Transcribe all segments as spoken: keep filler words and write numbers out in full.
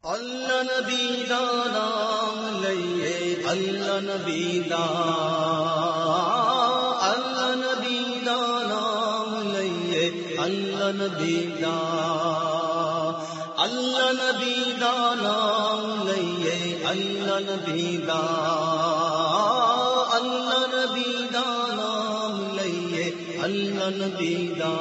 اللہ نبی دا نام لئیے اللہ نبی دا اللہ نبی دا نام لئیے اللہ نبی دا اللہ نبی دا نام لئیے اللہ نبی دا اللہ نبی دا نام لئیے اللہ نبی دا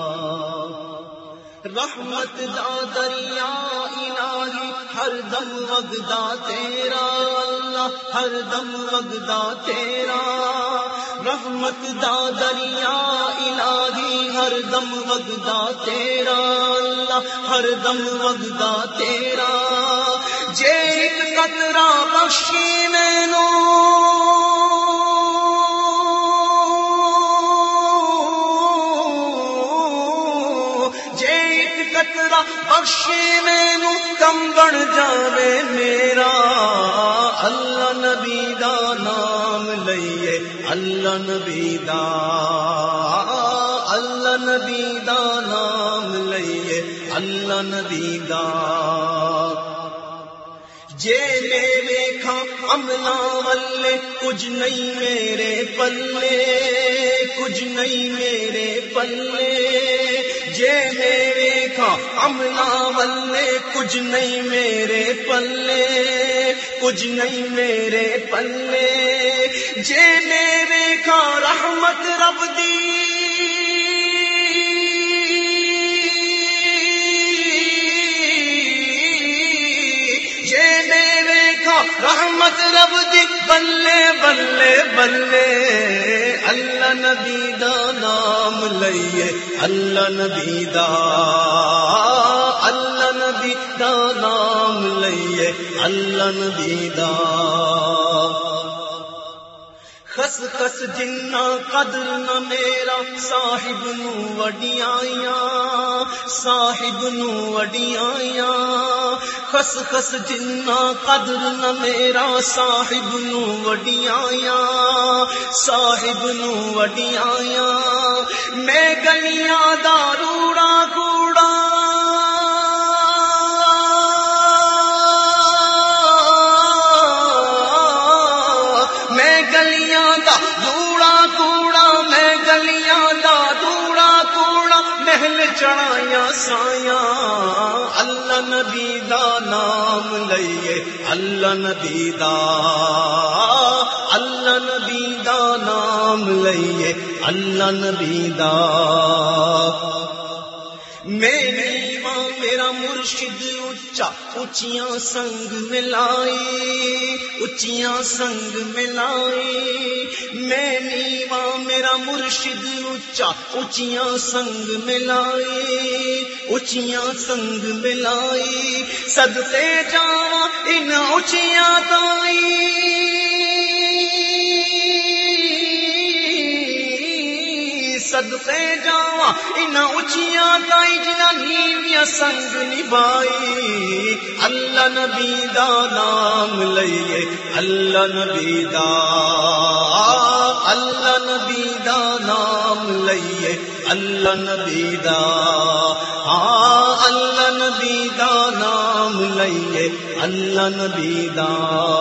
رحمت دا دریا الہی ہر دم وگدا تیرا اللہ ہر دم وگدا تیرا رحمت دا دریا الہی ہر دم وگدا تیرا اللہ ہر دم وگدا تیرا جے ایک قطرہ بخشی مینوں بخشی مینوں کم بن جاوے میرا اللہ نبی دا نام لئیے اللہ نبی دا اللہ نبی دا نام لئیے اللہ نبی دا جے میں ویکھا امنا والے کچھ نہیں میرے پلے کچھ نہیں میرے پلے جے میں ویکھا امنا والے کچھ نہیں میرے پلے کچھ نہیں میرے پلے جے میں ویکھا رحمت رب دی رحمت رب دی بلے بلے بلے اللہ نبی دا نام لئیے اللہ نبی دا اللہ نبی دا نام لئیے اللہ نبی دا خس خس جنہ قدر نہ میرا صاحب نو وڈیاں صاحب نو وڈیاں خس خس جنہ قدر نہ میرا صاحب نو وڈیاں صاحب نو وڈیاں میں گلیاں دا روڑا کوڑا چڑھایا سایاں اللہ نبی دا نام لئیے اللہ نبی دا اللہ نبی دا نام لئیے اللہ نبی دا میری ماں میرا مرشد اچا اچیاں سنگ ملائی اچیاں سنگ ملائی میری ماں میرا مرشد اچا اچیاں سنگ ملائی اچیاں سنگ ملائی صدقے جاواں ان اچیاں تائی صدقے جاواں ان اچیاں تائی جنہاں نیویاں سنگ نبھائی اللہ نبی دا نام لئیے اللہ نبی دا اللہ نبی دا نام لئیے اللہ نبی دا ہاں اللہ نبی دا نام لئیے اللہ نبی دا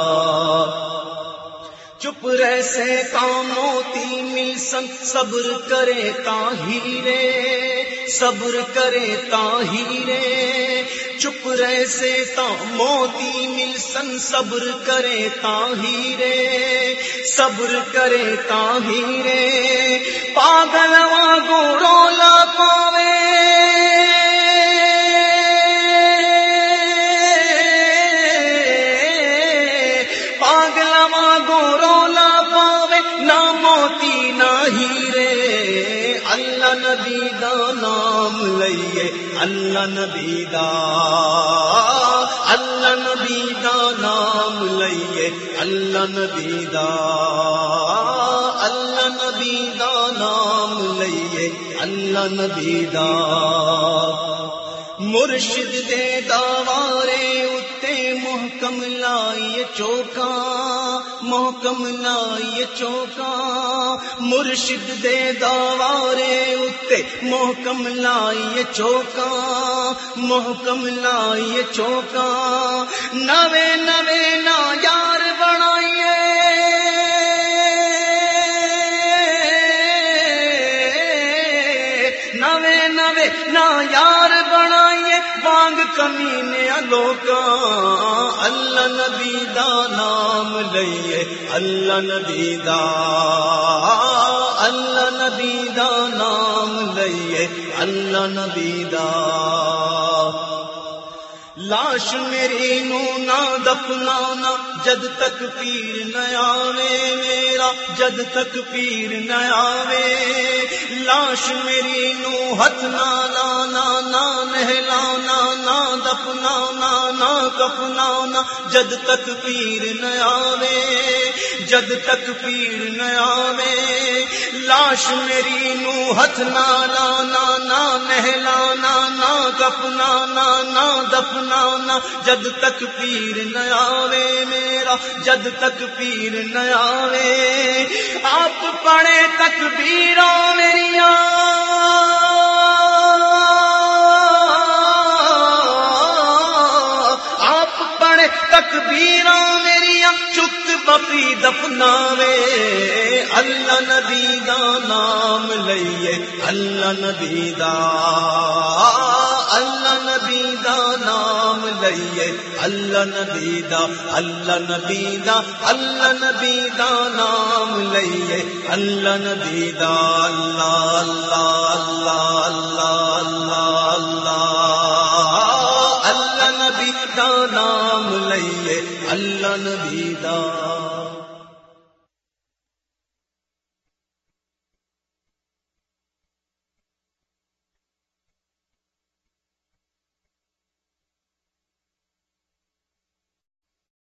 چپ رہ سے تا موتی مل سن صبر کرے تا ہیرے صبر کرے تا ہیرے چپ رہ سے تا موتی مل سن صبر کرے تا ہیرے صبر کرے تا ہیرے پاگل واگو رولا پاوے پاگل واگو رولا پاوے نہ موتی نہ ہیرے اللہ نبی دا نام لئیے اللہ نبی دا اللہ نبی دا نام لئیے اللہ نبی دا اللہ نبی دا نام لئیے اللہ نبی دا مرشد دے داوارے اتے محکم محکم لائیے چوکا محکم لائیے چوکا مرشد دے دوارے اتے محکم لائیے چوکا محکم لائیے چوکا نوے نوے نا یار بنائیے نوے نوے نا یار بنائیے بانگ کمینے لوکا اللہ نبی دا نام لئیے اللہ نبی دا اللہ نبی دا نام لئیے اللہ نبی دا لاش میری نو نہ دفنانا جد تک پیر نہ آوے میرا جد تک پیر نہ آوے لاش میری نو ہاتھ نہ لانا نہ نہلانا نہ دفنانا نہ کفنانا جد تک پیر نہ آوے جد تک پیر نہ آوے لاش میری نو ہاتھ نہ لانا نہ نہلانا نہ کفنانا نہ دفنانا جد تک پیر نہ آوے میرا جد تک پیر نہ آوے آپ پڑھے تکبیراں میریاں آپ پڑھے تکبیراں میریاں چت بپی دفناوے اللہ نبی دا نام لئیے اللہ نبی دا اللہ نبی دا نام لئیے اللہ نبی دا اللہ نبی دا اللہ نبی دا نام لئیے اللہ نبی دا اللہ اللہ اللہ اللہ اللہ اللہ نبی دا نام لئیے اللہ نبی دا